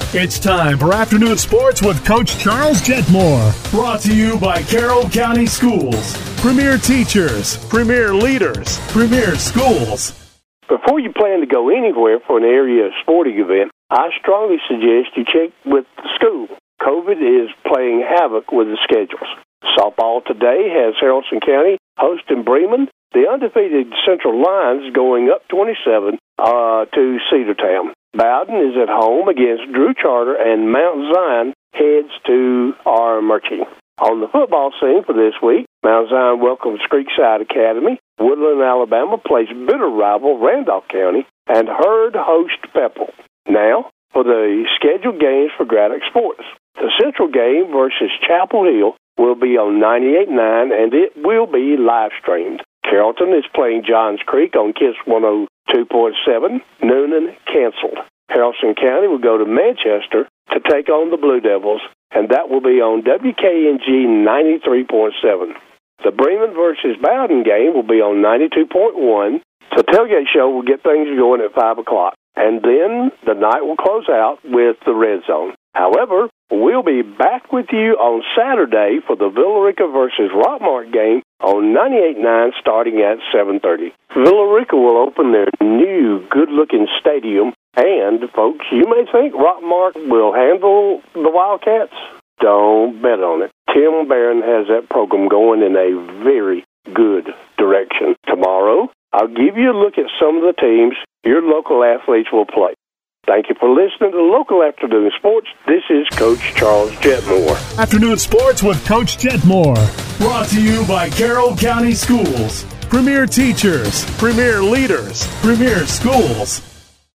It's time for Afternoon Sports with Coach Charles Jetmore. Brought to you by Carroll County Schools. Premier teachers, premier leaders, premier schools. Before you plan to go anywhere for an area sporting event, I strongly suggest you check with the school. COVID is playing havoc with the schedules. Softball today has Haralson County hosting Bremen. The undefeated Central Lions going up 27 to Cedartown. Bowden is at home against Drew Charter, and Mount Zion heads to Armuchee. On the football scene for this week, Mount Zion welcomes Creekside Academy. Woodland, Alabama plays bitter rival Randolph County, and Hurd host Pepple. Now for the scheduled games for Graddock Sports. The Central game versus Chapel Hill will be on 98.9, and it will be live streamed. Carrollton is playing Johns Creek on KISS 102.7. Noonan canceled. Haralson County will go to Manchester to take on the Blue Devils, and that will be on WKNG 93.7. The Bremen versus Bowden game will be on 92.1. The tailgate show will get things going at 5 o'clock, and then the night will close out with the Red Zone. However, we'll be back with you on Saturday for the Villarica versus Rockmart game on 98.9 starting at 7:30. Villarica will open their new good-looking stadium, and, folks, you may think Rockmart will handle the Wildcats. Don't bet on it. Tim Barron has that program going in a very good direction. Tomorrow, I'll give you a look at some of the teams your local athletes will play. Thank you for listening to Local Afternoon Sports. This is Coach Charles Jetmore. Afternoon Sports with Coach Jetmore. Brought to you by Carroll County Schools. Premier teachers, premier leaders, premier schools.